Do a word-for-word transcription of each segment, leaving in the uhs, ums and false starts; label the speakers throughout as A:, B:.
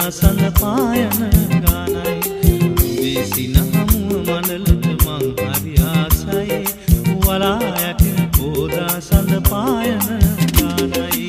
A: සඳ පායන ගානයි වේසින හමුව මඩලට මං හරි ආසයි වලා යටින් පෝදා සඳ පායන ගානයි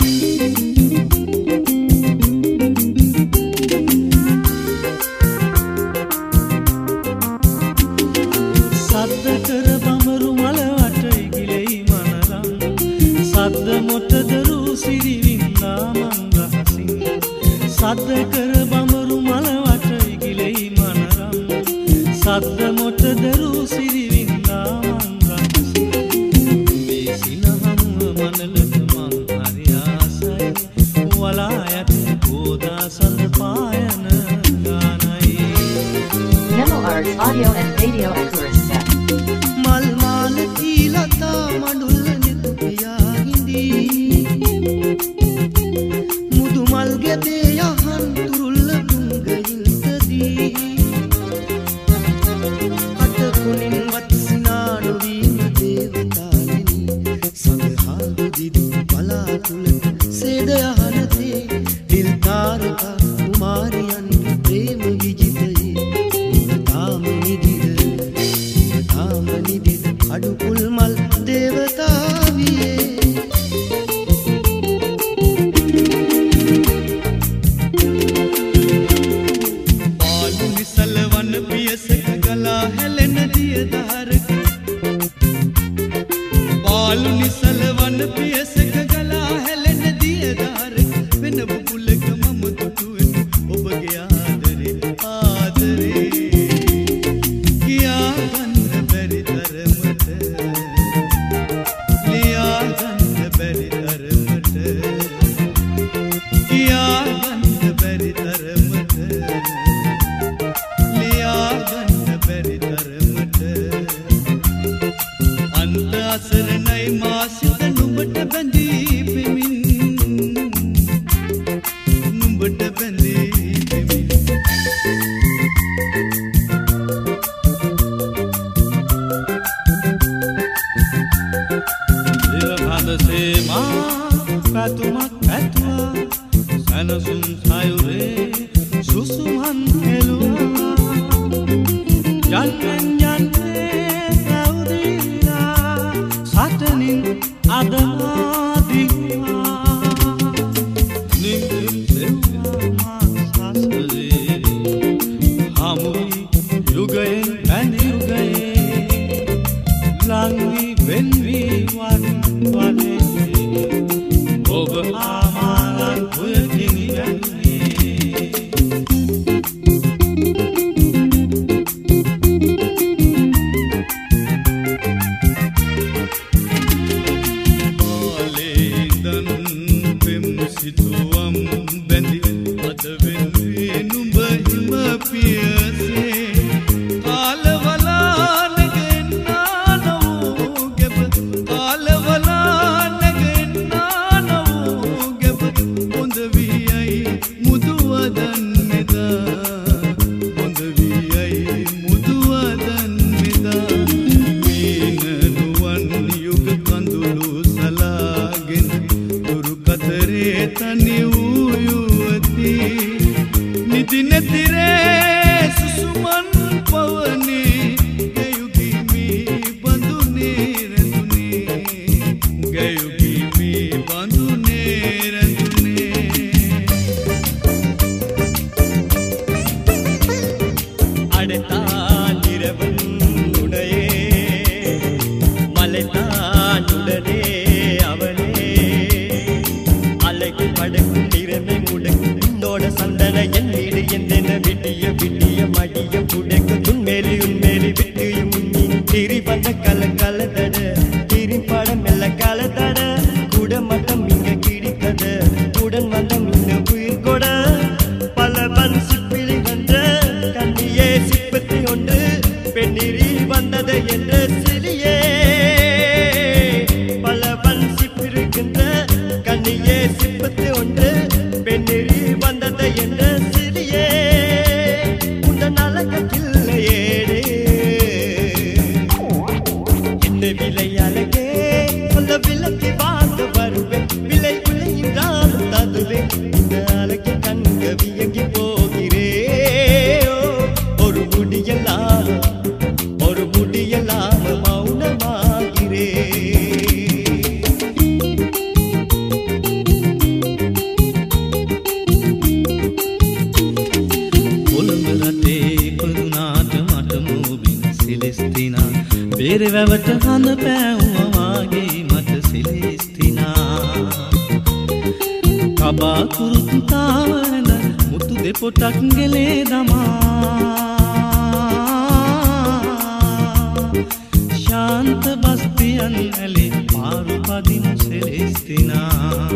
A: සද්ද කර බඹරු මල වට ඉගිලෙයි මනරම් සද්ද මොටදරු සිරිවින්දා මං රහසින් සද්ද කර බඹරු මල වට ඉගිලෙයි මනරම් සද්ද මොටදරු සිරිවින්දා මං රහසින් වේසින හමුව මනලට මං හරි ආසයි වලා යටින් පෝදා සඳ පායන ගානයි
B: Nemo Arts Audio and Video Accuracy
A: මල් මාල කීලතා මඩුල්ල නෙත් පියා හිඳි මුදු මල් ගෙදේ යහන් තුරුල්ල තුංගයින්තදී අත කුණින් වත්සිනාඩු වීම දේවතාලිනි සඳහාදු දිදි බලාකුල සේද යහනතේ දිල් තාරකා කුමාරියන්ගේ ප්‍රේම විජිතයේ තාම නිදිද තාම නිදිද අඩුකුල් මල් දේවතාවියේ පාලු නිසල වන පියසක ගලා හැලෙන දියදාරක පාලු නිසල වන පියසක ගලා හැලෙන දියදාරක වෙන බුබුලක මම දුටුවෙන ඔබගේ ආදරේ ආදරේ කියා ගන්න බැරි තරමට ලියා ගන්න බැරි තරමට කියා ගන්න බැරි තරමට ලියා ගන්න බැරි තරමට අන්ත අසරණයි මා සිත නුඹට බැඳී පෙමින් නුඹට බැඳී පෙමින් දිවපදසේ මා පැතුමක් පැතුවා සැනසුම් සයුරේ සුසුමන් හෙළුවා යන්නෙන් යන්නේ ඇවුදිලා සටනින් අදමා දිවා නිමින් සෙව්වා මා සසලේ හමුයි යුගයෙන් පැණි යුගයේ ලංවි වෙන්වි වන් වනේ ඔබ ආමාලන් පුයකින් යන්නේ ආලේදන් පෙම් සිතුවම් බැඳි අද වෙන්වි නුඹ හිම පියසේ කාලවලා නැගෙන්නා නවෝ ගෙබ කාලවලා නැගෙන්නා නවෝ ගෙබ හොඳ වියයි මුදුවදන් මෙදා හොඳ වියයි මුදුවදන් මෙදා මීනනුවන් යුග කඳුළු සලාගෙන දුරු කතරේ තනි වූ යුවතී නිදි නැතිරේ සුසුමන් පවනේ ගයුගිමි බඳුනේ රැඳුනේ ගයුගිමි බඳුනේ රැඳුනේ අඩතා නිරවන් උඩයේ මලතා නුඩනේ අවනේ අලකු පඩකු නිරමෙ මුඩකු නෝඩ සඳන එන් வீடு எந்தென விட்டிய விட்டிய மடிய புடக்கு துன்மேலி உன்மேலி விட்டிய முன்னி திரி வந்த கல கலதட திரி படம் மெல்ல கலதட கூட மட்டம் இங்க கிடிக்கத உடன் வந்த மின்ன உயிர் கொட பலவன் சிப்பிலி வந்த கண்ணியே சிப்பத்தி ஒன்று பெண்ணிரி வந்தது என்ற சிலியே பலவன் சிப்பிருக்கின்ற கண்ணியே சிப்பத்தி ஒன்று பெண்ணிரி வந்தது என்ற சிலியே உந்த நலக்கில்லையேடே இந்த விலை அழகே சொல்ல விலக்கி வாழ்ந்து வருவேன் விலை விளைந்தாலும் ததுவே இந்த அழகி கண்கவியங்கி
C: එරවැවට හඳ පෑවුවාගේ මට සිලිස්තිනා කබා කුරුත්තාවන මුතු දෙපොටක් ගෙලේ දමා ශාන්ත බස්තියන් ඇලේ පාරු පදිමු සිලිස්තිනා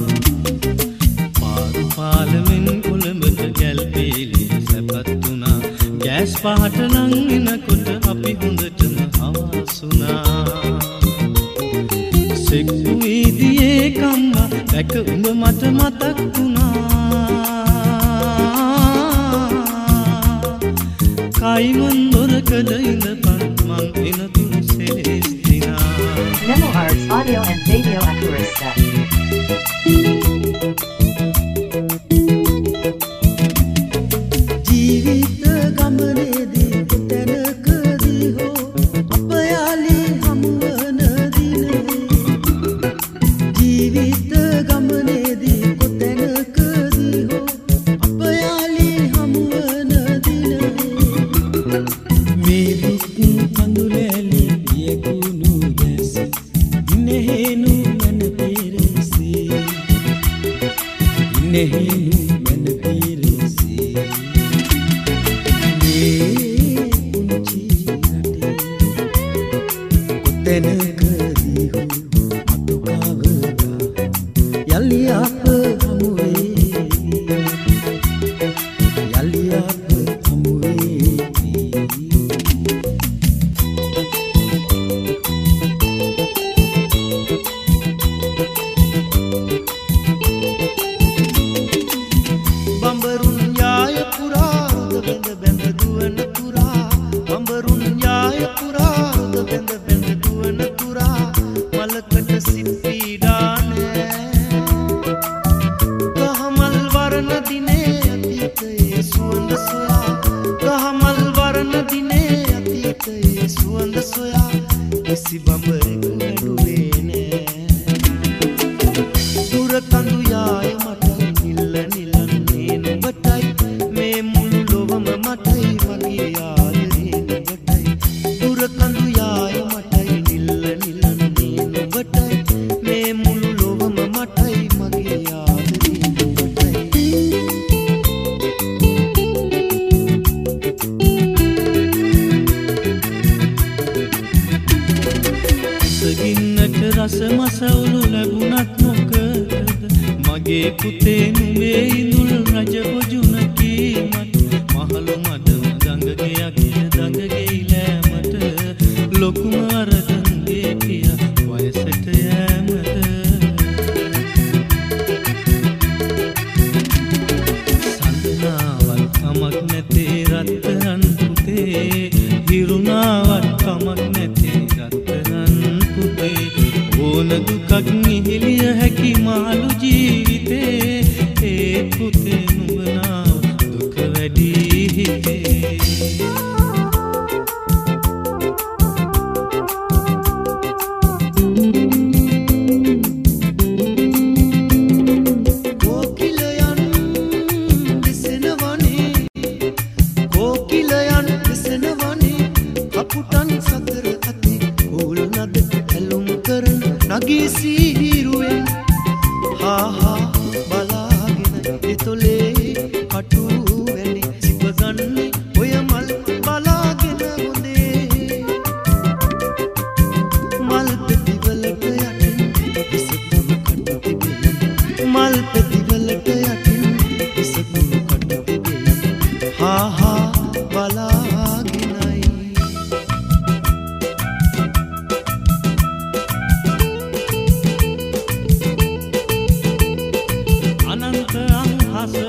C: පාරු පාලමෙන් කොළඹට ගැල්පේලි සැපත්තුනා ගෑස් පහට නං එනකොට අපි හොඳටම හවසුනා සෙක්කු වීදියේ කම්මා දැක උඹ මට මතක් වුණා කයිමන් දොරකඩ ඉඳපන් මං එනතුරු සෙලෙස්තිනා
B: Nemo Arts Audio and Video Accurista.
D: ජීවිත ගමනේදී කොතැනකදී හෝ අප යාලි හමුවන දිනේ ජීවිත ගමනේදී කොතැනකදී හෝ අප යාලි හමුවන දිනේ මේ දුක් කඳුලැලි පියකුණු දැසි ඉනෙහෙනු මන පෙරසී ඉනෙහෙනු මන පෙරසී කොතැනකදී හෝ අතු කවදා යලි අප හමු වේවි යලි අප හමු වේවි බඹරුන් යාය පුරා බැඳ බැඳ දුවන පුරා බඹරුන් යාය පුරා බැඳ බැඳ දුවන පුරා මලකට සිප්පීඩානේ ගහමල් වරණ දිනේ අතීතයේ සුවඳ සොයා ගහමල් වරණ දිනේ අතීතයේ සුවඳ සොයා කිසි බඹරෙකු වැඩුවේ නෑ දුර කඳු යාය මට නිල්ල නිලන්නේ නුඹටයි මේ මුළු ලොවම මටයි මගේ ආදරේ නුඹටයි දුර කඳු යාය මටයි නිල්ල නිලන්නේ නුඹටයි මේ මුළු ලොවම මටයි මගේ ආදරේ නුඹටයි සගින්නට රස මසවුලු ලැබුණත් මොකද මගේ පුතේ නුඹේ ඉඳුල් රජ බොජුන කීමත් මහලු මඩම දඟගයක් දඟගෙයි ලෑමට ලොකුම අරදන්ගේ කියා වයසට යෑමට සඳනාවත් කමක් නැතේ රත්තරන් පුතේ හිරුණාවත් කමක් නැතේ රත්තරන් පුතේ ඕන දුකක් නිහිලිය හැකි මාළු ජීවිතේ ඒ පුතේ නුඹ නාව දුක වැඩි හිතේ කෝකිලයන් විසෙනවනේ කෝකිලයන් විසෙනවනේ කපුටන් සතර අති කෝල් නද ඇලුම් කරන නගී සීහිරුවෙන් හා හා බලාගෙන එතොලේ කටු වැනි සිපගන්නේ ඔය මල් බලාගෙන හොඳේ මල් පෙතිවලට යටින් ඉසකුරු කටු තිබේ මල් පෙතිවලට යටින් ඉසකුරු කටු තිබේ හා හා බලාගෙනයි
C: අනන්ත අංහස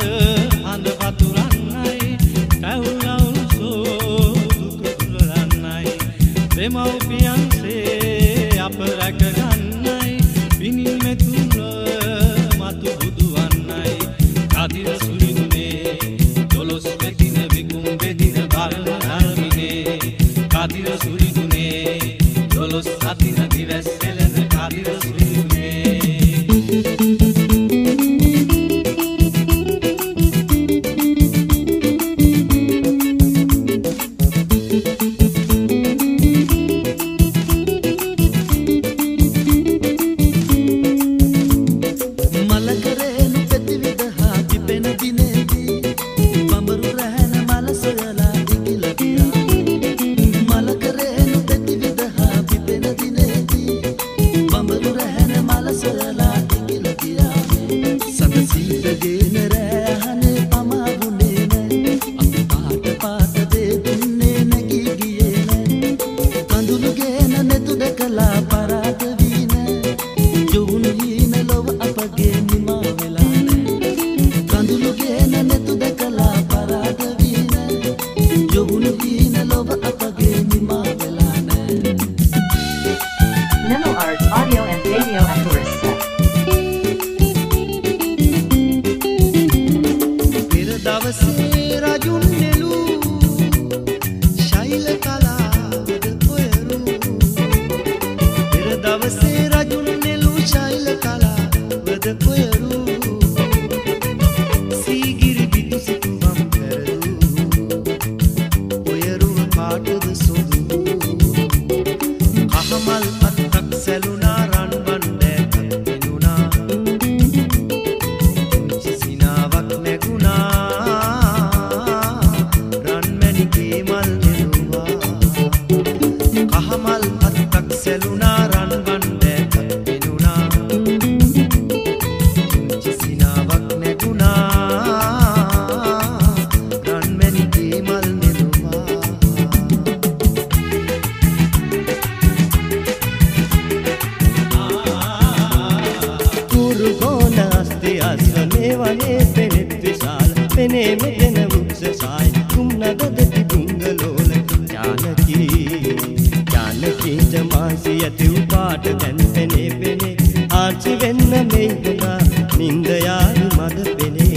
A: පෙනෙත් විශාල පෙනේ මෙතන වෘක්ෂසාය කුම්නදදති පුංගලෝල ජානකී ජානකීට මාසි ඇති උපාට දැන් පෙනේ පෙනේ ආච්චි වෙන්න මෙයිදුනා නින්ද යාරි මද පෙනේ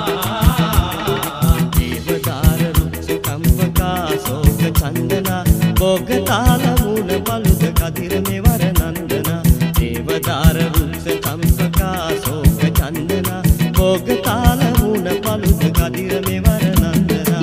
A: දේවදාර වෘක්ෂ කම්පකා සෝක චන්දනා භෝග තාල මූල පලුද කදිර මෙවර නන්දනා දේවදාර වෘක්ෂ කම්පකා සෝක චන්දනා භෝග තාල මූල පලුද කදිර මෙවර නන්දනා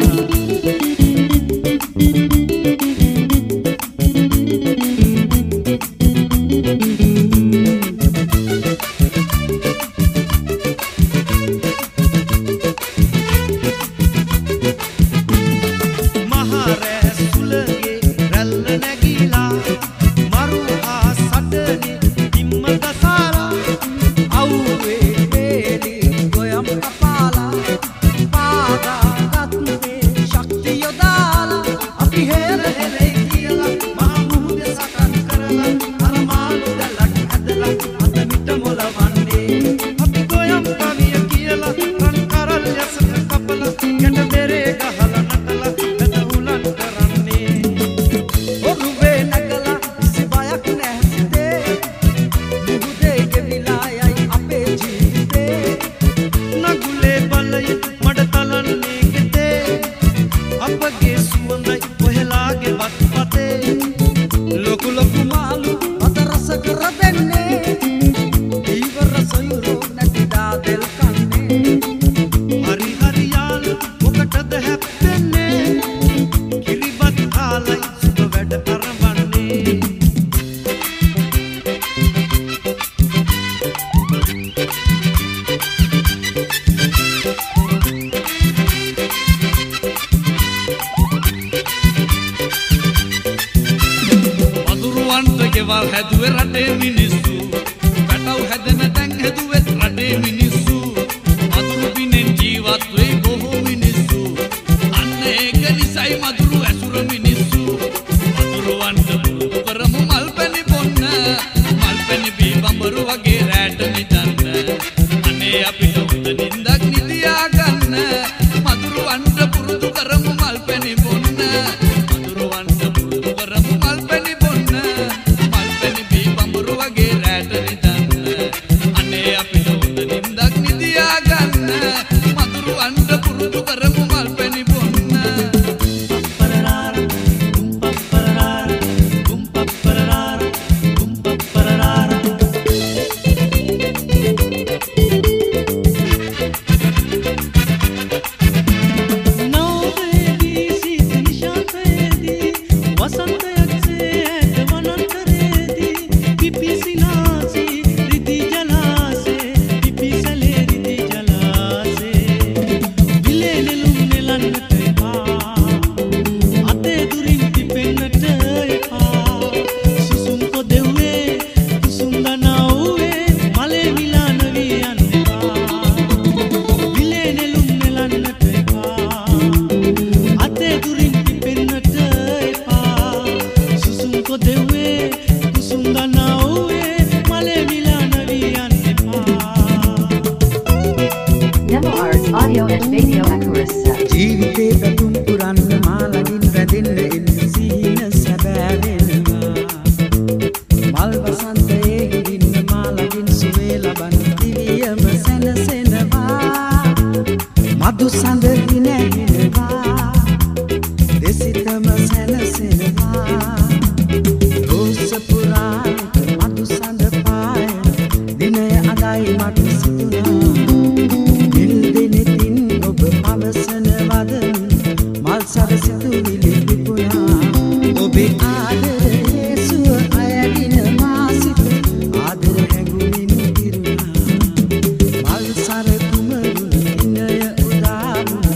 E: Mal sar kumarun inaya udam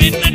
E: මෙන්න